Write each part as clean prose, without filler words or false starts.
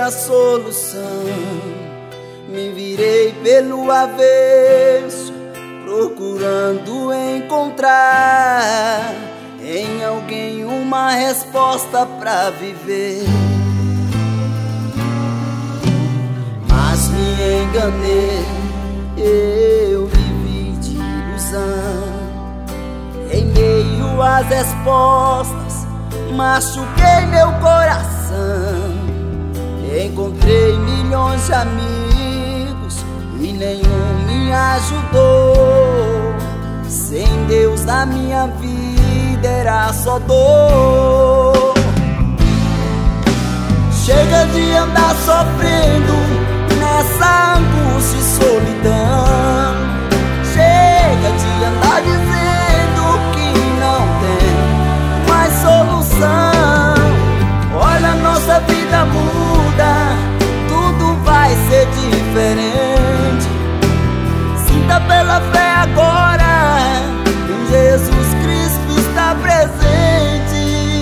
a solução. Me virei pelo avesso, procurando encontrar em alguém uma resposta pra viver. Mas me enganei, eu vivi de ilusão. Em meio às respostas, machuquei meu coração. Encontrei milhões de amigos e nenhum me ajudou. Sem Deus na minha vida era só dor. Chega de andar sofrendo nessa angústia e solidão. Chega de andar dizendo que não tem mais solução. Olha, nossa vida muda, tudo vai ser diferente. Sinta pela fé agora, em Jesus Cristo está presente.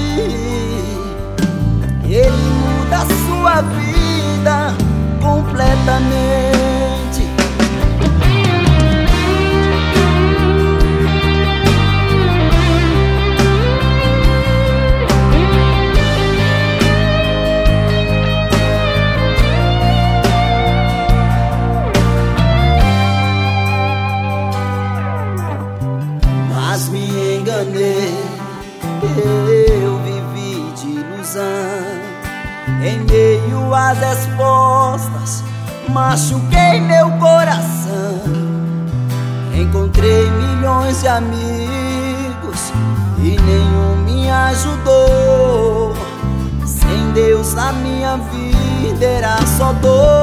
Ele muda a sua vida completamente. Mas me enganei, eu vivi de ilusão. Em meio às respostas, machuquei meu coração. Encontrei milhões de amigos e nenhum me ajudou. Sem Deus na minha vida era só dor.